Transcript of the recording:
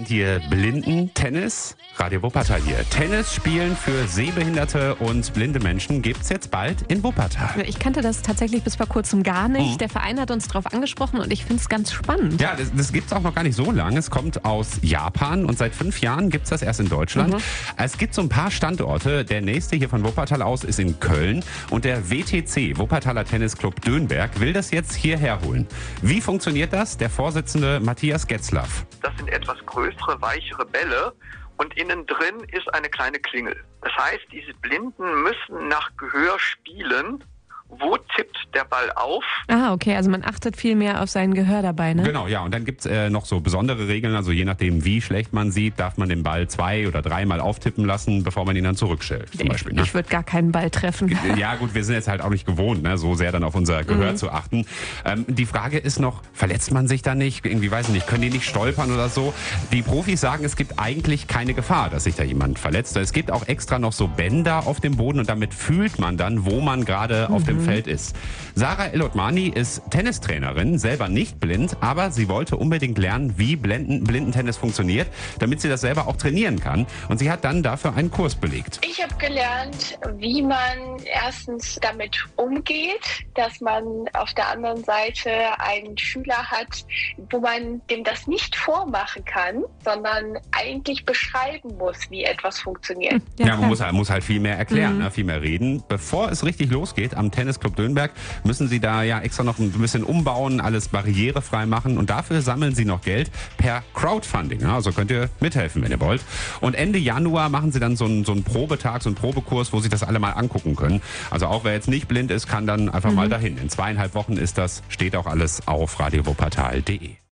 Kennt ihr Blindentennis? Radio Wuppertal hier. Tennis spielen für sehbehinderte und blinde Menschen gibt's jetzt bald in Wuppertal. Ich kannte das tatsächlich bis vor kurzem gar nicht. Der Verein hat uns darauf angesprochen und ich finde es ganz spannend. Ja, das gibt's auch noch gar nicht so lange. Es kommt aus Japan und seit 5 Jahren gibt's das erst in Deutschland. Es gibt so ein paar Standorte. Der nächste hier von Wuppertal aus ist in Köln und der WTC, Wuppertaler Tennisclub Dönberg, will das jetzt hierher holen. Wie funktioniert das? Der Vorsitzende Matthias Getzlaff. Das sind etwas größere, weichere Bälle und innen drin ist eine kleine Klingel. Das heißt, diese Blinden müssen nach Gehör spielen. Wo tippt der Ball auf? Ah, okay, also man achtet viel mehr auf sein Gehör dabei, ne? Genau, ja, und dann gibt's noch so besondere Regeln, also je nachdem, wie schlecht man sieht, darf man den Ball 2- oder 3-mal auftippen lassen, bevor man ihn dann zurückstellt, zum Beispiel. Ne? Ich würde gar keinen Ball treffen. Ja gut, wir sind jetzt halt auch nicht gewohnt, ne, so sehr dann auf unser Gehör zu achten. Die Frage ist noch, verletzt man sich da nicht? Irgendwie, weiß ich nicht, können die nicht stolpern oder so? Die Profis sagen, es gibt eigentlich keine Gefahr, dass sich da jemand verletzt. Es gibt auch extra noch so Bänder auf dem Boden und damit fühlt man dann, wo man gerade auf dem Feld ist. Sarah El-Otmani ist Tennistrainerin, selber nicht blind, aber sie wollte unbedingt lernen, wie Blindentennis funktioniert, damit sie das selber auch trainieren kann. Und sie hat dann dafür einen Kurs belegt. Ich habe gelernt, wie man erstens damit umgeht, dass man auf der anderen Seite einen Schüler hat, wo man dem das nicht vormachen kann, sondern eigentlich beschreiben muss, wie etwas funktioniert. Ja, man muss halt viel mehr erklären, ne, viel mehr reden. Bevor es richtig losgeht am Tennisclub Dönberg, müssen sie da ja extra noch ein bisschen umbauen, alles barrierefrei machen und dafür sammeln sie noch Geld per Crowdfunding. Ja, also könnt ihr mithelfen, wenn ihr wollt. Und Ende Januar machen sie dann so einen Probetag, so einen Probekurs, wo sich das alle mal angucken können. Also auch wer jetzt nicht blind ist, kann dann einfach mal dahin. In 2,5 Wochen ist das, steht auch alles auf radiowuppertal.de.